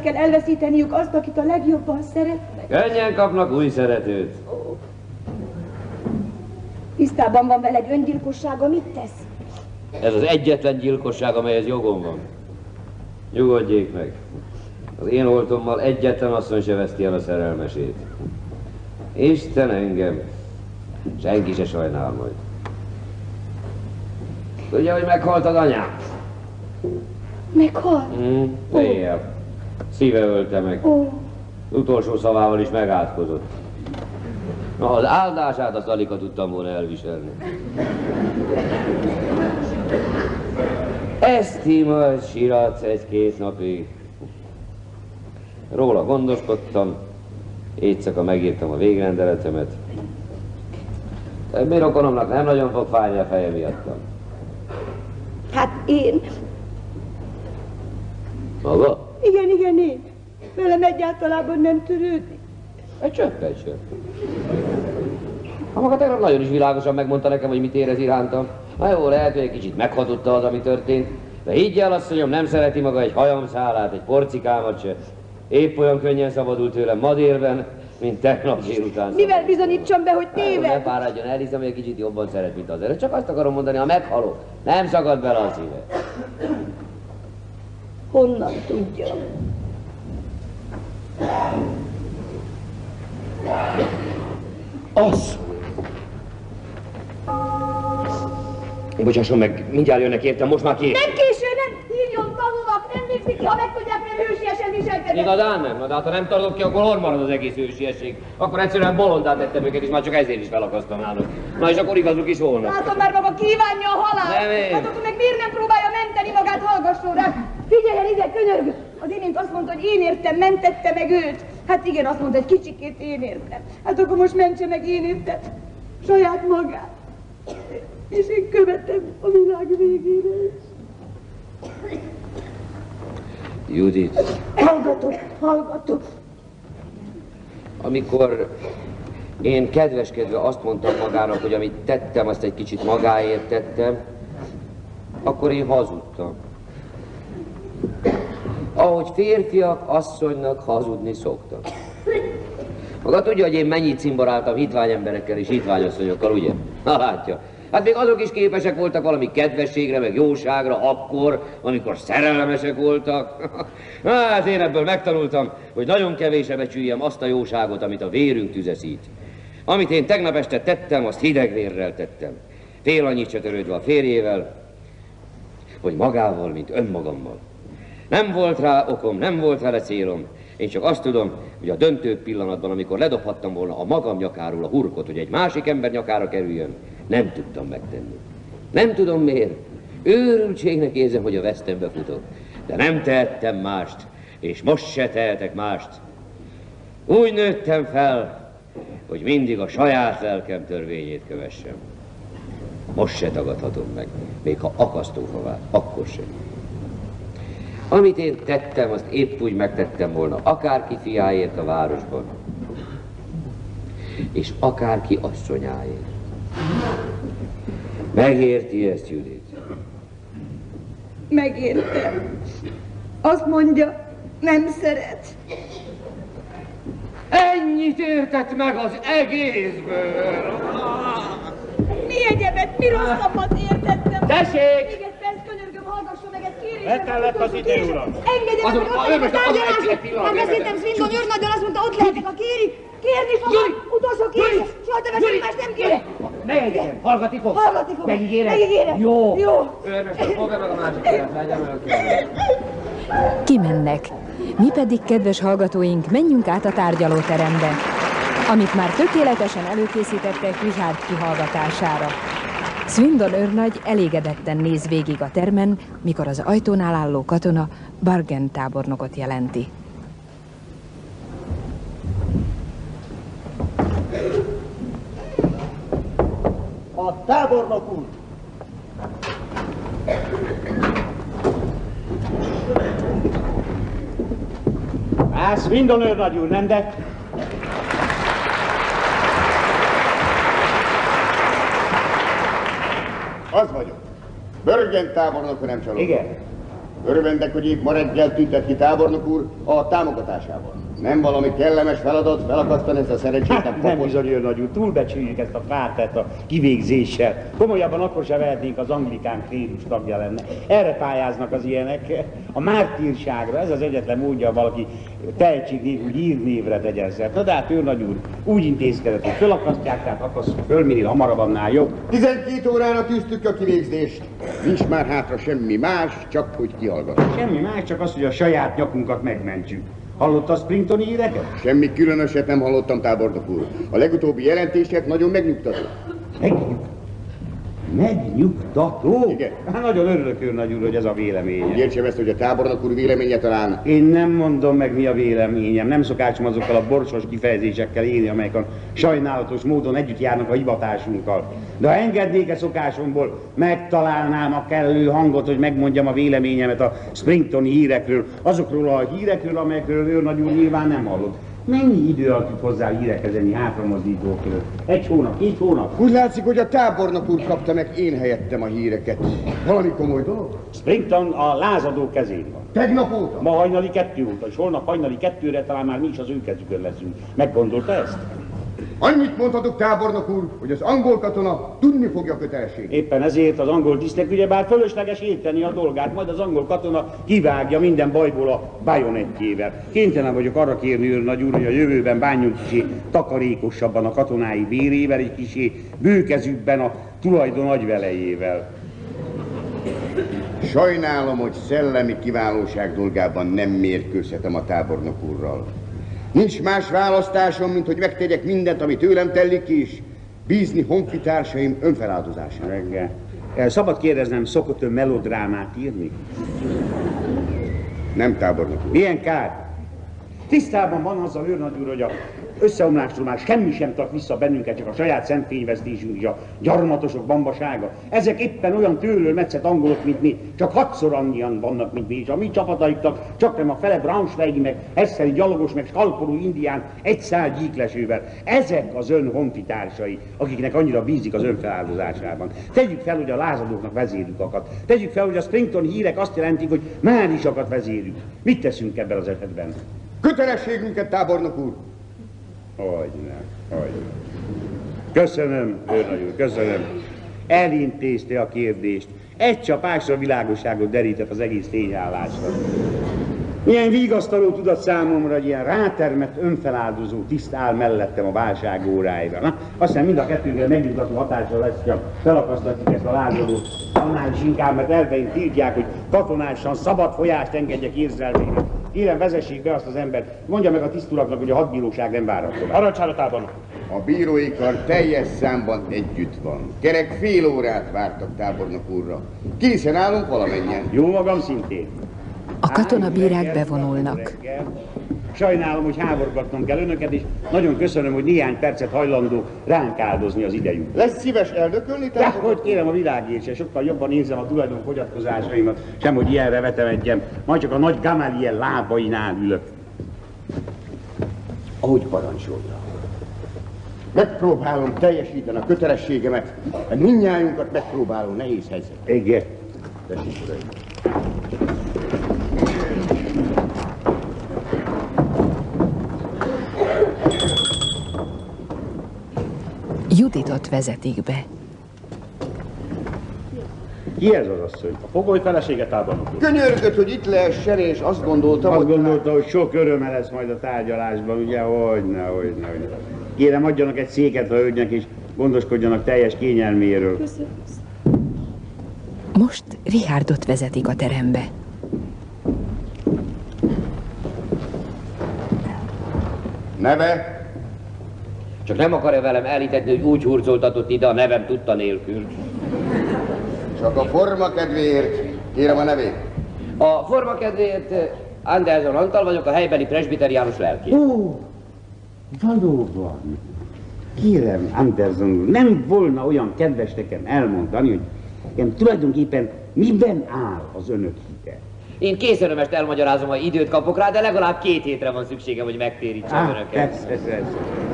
kell elveszíteniük azt, akit a legjobban szeretnek. Könnyen kapnak új szeretőt. Tisztában van vele, hogy öngyilkossága mit tesz? Ez az egyetlen gyilkosság, amelyhez jogom van. Nyugodjék meg. Az én oltommal egyetlen asszony se veszti el a szerelmesét. Isten engem. Senki se sajnál majd. Tudja, hogy meghalt az anyám? Meghalt? Éjjel. Szíve ölte meg. Utolsó szavával is megátkozott. Na, az áldását azt alig tudtam volna elviselni. Ezt majd sirat egy-két napig. Róla gondoskodtam, éjszaka megírtam a végrendeletemet. Többi rokonomnak nem nagyon fog fájni a feje miattam. Hát én? Maga? Igen, én. Velem egyáltalában nem törődni. Egy csöppet sem. Ha maga tegnap nagyon is világosan megmondta nekem, hogy mit érez irántam. Na jó, lehet, hogy egy kicsit meghatotta az, ami történt. De higgy el, asszonyom, nem szereti maga egy hajamszálát, egy porcikámat se. Épp olyan könnyen szabadult tőlem ma délben, mint tegnap délután. Mivel bizonyítsam be, hogy téved? Ne fáradjon el, hiszem, hogy egy kicsit jobban szeret, mint az előtt. Csak azt akarom mondani, ha meghalok, nem szakad bele a szíve. Honnan tudja? Az! Bocsásson meg, mindjárt jönnek értem, most már késő. Nem késő, nem! Hívjon tanulnak, nem végzik ki, ha megtudják, nem hősiesen viselkednek. Igazán nem, na de hát ha nem tartok ki, akkor hol marad az egész hősiesség? Akkor egyszerűen bolondát tettem őket, és már csak ezért is felakasztanának. Na és akkor igazuk is volna. Látom, már maga kívánja a halált. Nem én. Hát akkor meg miért nem próbálja menteni magát, hallgasson rá. Figyeljen ide, könyörgök. Az imént azt mondta, hogy én értem, mentette meg őt. Hát igen, azt mondta, hogy kicsikét én értem. Hát akkor most mentse meg én értem. Saját magát. És én követem a világ végére is. Judit. Hallgatok. Amikor én kedveskedve azt mondtam magának, hogy amit tettem, azt egy kicsit magáért tettem, akkor én hazudtam. Ahogy férfiak asszonynak hazudni szoktak. Maga tudja, hogy én mennyit cimboráltam hitvány emberekkel és hitványasszonyokkal, ugye? Na látja. Hát még azok is képesek voltak valami kedvességre, meg jóságra akkor, amikor szerelmesek voltak. Hát én ebből megtanultam, hogy nagyon kevésre becsüljem azt a jóságot, amit a vérünk tüzeszít. Amit én tegnap este tettem, azt hideg vérrel tettem. Fél annyit se törődve a férjével, hogy magával, mint önmagammal. Nem volt rá okom, nem volt vele célom. Én csak azt tudom, hogy a döntő pillanatban, amikor ledobhattam volna a magam nyakáról a hurkot, hogy egy másik ember nyakára kerüljön, nem tudtam megtenni. Nem tudom miért. Őrültségnek érzem, hogy a vesztembe futok. De nem tehettem mást, és most se tehetek mást. Úgy nőttem fel, hogy mindig a saját lelkem törvényét kövessem. Most se tagadhatom meg, még ha akasztófa vált, akkor sem. Amit én tettem, azt épp úgy megtettem volna akárki fiáért a városban, és akárki asszonyáért. Megérti ezt, Judit? Megértem. Azt mondja, nem szeret. Ennyit értett meg az egészből! Mi egyebet, mi rosszabbat értettem? Tessék! Még egy perc, könyörgöm, hallgasson meg, ez kérés. Eltellett az idő, uram! Engedje meg, hogy ott legyek a tárgyalásra! Már beszéltem Swindon őrnaggyal, azt mondta, ott lehetek, ha kéri. Kérni fogom! Utolsó kérés! Soha többet más nem kérek! Megígérem, hallgatni fog! Hallgatni fogom! Megígérem? Megígérem! Jó! Jó! Őrmester, fogja meg a másik felett, legyen olyan kell. Kimennek. Mi pedig, kedves hallgatóink, menjünk át a tárgyalóterembe, amit már tökéletesen előkészítettek Richard kihallgatására. Swindon őrnagy elégedetten néz végig a termen, mikor az ajtónál álló katona Bargen tábornokot jelenti. A tábornok úr! Swindon őrnagy úr, nem de? Az vagyok. Bargen tábornok, nem csalódom. Igen. Örvendek, hogy épp ma reggel tüntet ki tábornok úr a támogatásával. Nem valami kellemes feladat felakasztani ezt a szerencsétlen Nem papot? bizony, őrnagy úr, túlbecsüljük ezt a frátert a kivégzéssel. Komolyabban akkor se vehetnénk, az anglikán klérus tagja lenne. Erre pályáznak az ilyenek. A mártírságra, ez az egyetlen módja, valaki tehetség nélkül hírnévre tegyen szert. Na de hát őrnagy úr úgy intézkedett, hogy fölakasztják, tehát akasszuk föl, minél hamarabb annál jobb. 12 órára tűztük a kivégzést. Nincs már hátra semmi más, csak hogy kihallgassuk. Semmi más, csak az, hogy a saját nyakunkat megmentsük. Hallotta a Springtoni híreket? Semmi különöset nem hallottam, tábornok úr. A legutóbbi jelentések nagyon megnyugtató. Megnyugtató? Igen. Hát nagyon örülök, őrnagy úr, hogy ez a véleménye. Értsem ezt, hogy a tábornok úr véleménye talán... Én nem mondom meg, mi a véleményem. Nem szokásom azokkal a borsos kifejezésekkel élni, amelyek a sajnálatos módon együtt járnak a hivatásunkkal. De ha engednék-e szokásomból, megtalálnám a kellő hangot, hogy megmondjam a véleményemet a Springtoni hírekről, azokról a hírekről, amelyekről őrnagy úr nyilván nem hallott. Mennyi idő alatt jut hozzá a hírekhez ennyi hátramozdítókról? 1 hónap, 2 hónap? Úgy látszik, hogy a tábornok úr kapta meg, én helyettem a híreket. Valami komoly dolog? Springton a lázadó kezén van. Tegnap óta? Ma hajnali 2 óta, és holnap hajnali 2-re talán már mi is az ő kezükön leszünk. Meggondolta ezt? Annyit mondhatok, tábornok úr, hogy az angol katona tudni fogja kötelességét. Éppen ezért az angol tisztnek ugyebár fölösleges érteni a dolgát, majd az angol katona kivágja minden bajból a bajonettjével. Kénytelen vagyok arra kérni, őrnagy úr, hogy a jövőben bánjunk kicsi takarékosabban a katonái bérével, egy kicsi bőkezükben a tulajdon agyvelejével. Sajnálom, hogy szellemi kiválóság dolgában nem mérkőzhetem a tábornok úrral. Nincs más választásom, mint hogy megtegyek mindent, ami tőlem telik, és bízni honfitársaim önfeláldozásán. Reggel. Szabad kérdeznem, szokott ön melodrámát írni? Nem, tábornok úr. Milyen kár? Tisztában van azzal, őrnagy úr, hogy a összeomlástól már semmi sem tart vissza bennünket, csak a saját szemfényvesztésünk és a gyarmatosok bambasága. Ezek éppen olyan tőlől metszett angolok, mint mi, csak 6-szor annyian vannak, mint mi, és a mi csapataiknak csak nem a fele Braunschweigi, meg Hesseli gyalogos, meg skalporú indián egy szál gyíklesővel. Ezek az ön honfitársai, akiknek annyira bízik az ön feláldozásában. Tegyük fel, hogy a lázadóknak vezérük akad. Tegyük fel, hogy a Springton hírek azt jelentik, hogy már is akad vezérük. Mit teszünk ebben az esetben? Kötelességünket, tábornok úr! Hogyne. Köszönöm, őrnagy úr, köszönöm. Elintézte a kérdést. Egy csapásra világosságot derített az egész tényállásra. Milyen vigasztaló tudat számomra, hogy ilyen rátermett, önfeláldozó tiszt áll mellettem a válság óráival. Na, aztán mind a kettőnkkel megnyugtató hatásra lesz, csak felakasztatjuk ezt a lázadót. Annál is inkább, mert elveink tiltják, hogy katonásan szabad folyást engedjek érzelmére. Kérem, vezessék be azt az embert, mondja meg a tiszturaknak, hogy a hadbíróság nem várhat tovább. Parancsára tábornok! A bírói kar teljes számban együtt van. Kerek fél órát vártak tábornok úrra. Készen állunk valamennyien. Jó magam szintén. A katonabírák bevonulnak. Sajnálom, hogy háborgatnom kell önöket, és nagyon köszönöm, hogy néhány percet hajlandó ránk áldozni az idejük. Lesz szíves eldökölni, De tábornok? hogy kérem, a világért se, sokkal jobban érzem a tulajdon fogyatkozásaimat, sem hogy ilyenre vetemedjem, majd csak a nagy Gamaliel lábainál ülök. Ahogy parancsolja. Megpróbálom teljesíteni a kötelességemet, mert mindnyájunkat megpróbálom nehéz helyzet. Igen. Tessék, uraim. Juditot vezetik be. Ki ez az asszony? A fogoly felesége, tábornok úr. Könyörgött, hogy itt lehessen, és azt gondoltam, Azt gondolta, hogy sok öröme lesz majd a tárgyalásban, ugye? Hogyne. Kérem, adjanak egy széket a hölgynek, és gondoskodjanak teljes kényelméről. Most Richardot vezetik a terembe. Neve? Csak nem akar-e velem elhitetni, hogy úgy hurcoltatott ide a nevem tudta nélkül? Csak a forma kedvéért. Kérem a nevét. A forma kedvéért Anderson Antal vagyok, a helybeli presbiteriánus lelkész. Ó, valóban. Kérem, Anderson úr, nem volna olyan kedves nekem elmondani, hogy én tulajdonképpen miben áll az önök hite? Én készörömest elmagyarázom, ha időt kapok rá, de legalább 2 hétre van szükségem, hogy megtérítsem önöket. Persze.